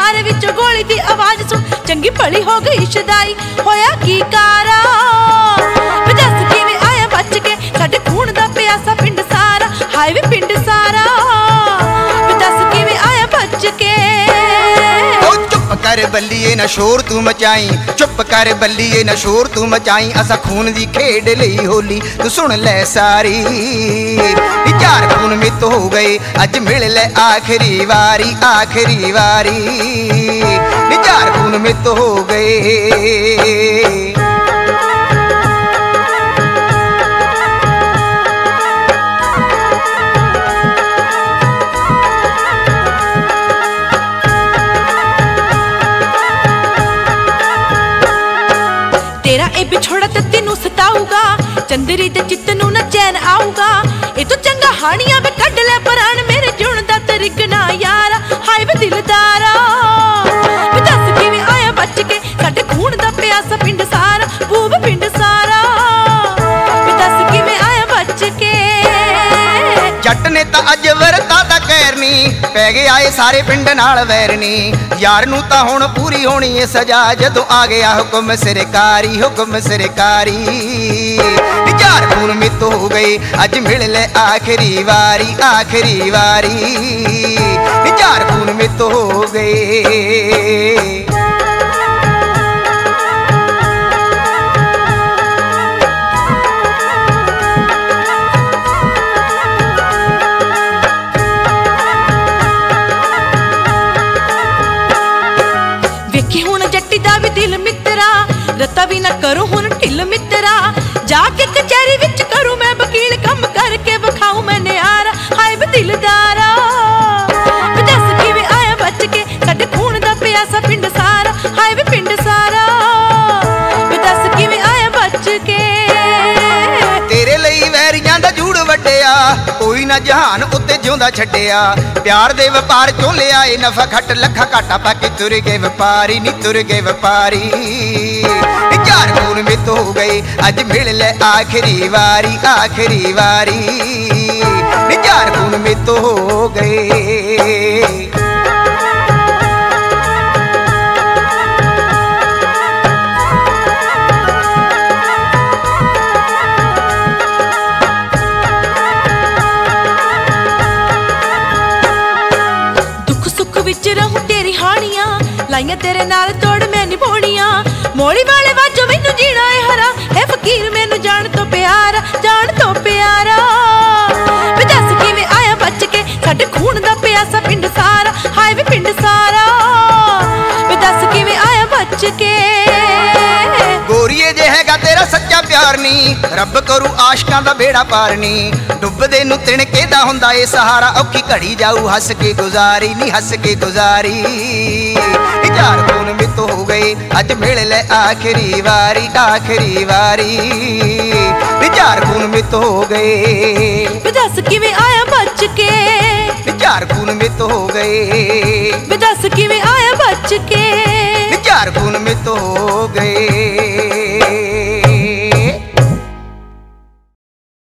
यार विच गोली दी आवाज सुन चंगी भली हो गई शदाई होया की कारा वे दस किवें आया बच के साडे खून दा प्यासा पिंड सारा हाय वे पिंड सारा वे दस किवें आया बच के चुप कर बल्लीए ना शोर तू मचाई चुप कर बल्लीए ना शोर तू मचाई असा खून दी खेड लई होली तू सुन ले सारी चार खून मित हो गए अज मिल ले आखिरी वारी चार खून मित हो गए तेरा ए बिछोड़ा ते तेनू सताऊगा चंदरी ते चित्त नू ना चैन आऊगा ए तो चंगा हानिया वे कढ ले प्राण मेरे जुण दा तरिकना यारा हाय वे दिलदारा वे दस किवें आया बच के साडे खून दा प्यासा पिंड सारा बूब पिंड सारा वे दस किवें आया बच के जट ने तां अज वरता दा कैरनी पै गया ए सारे पिंड नाल वैरनी यार नू तां हुण पूरी होनी ए सजा जदों आ गया हुक्म सरकारी चार खून मित हो गए अज मिल ले आखिरी वारी चार खून मित हो गए दिल मित्रा रत्ता भी ना करो हुन ढिल मित्रा जाके कचहरी विच करूं मैं वकील कम करके विखाऊं मैं न्यारा हाय वे दिलदारा वे दस किवें आया बच के साडे खून दा प्यासा पिंड सारा हाय वे पिंड सारा वे दस किवें आया बच के तेरे लई वैरियां दा जूड़ वड्डिया कोई ना जहान उत्ते जिउंदा छड्डिया प्यार दे व्यापार चों लिया ए नफा खट लखा घाटा पा के तुर गए व्यापारी चार खून मित हो गए अज मिल ले आखिरी वारी चार खून मित हो गए विच रहूं तेरी हानियां लाइयां तेरे नाल तोड़ मैं निभाउणियां मोड़ी वाले वाजो मैनू जीना है हरा है फकीर मैनू जान तो प्यारा वे दस किवें आया बच के साडे खून दा प्यासा पिंड सारा हाय वे पिंड सारा वे दस किवें आया बच के गोरीए जे हैगा तेरा सच्चा प्यार नी रब करू आशकां दा बेड़ा पार नी डुबदे नू तिणके दा हुंदा ए सहारा औखी घड़ी जाऊ हस के गुजारी चार खून मित हो गए अज मिल ले आखिरी वारी चार खून मित हो गए वे दस किवें आया बच के चार खून मित हो गए वे दस किवें आया बच के चार खून मित हो गए।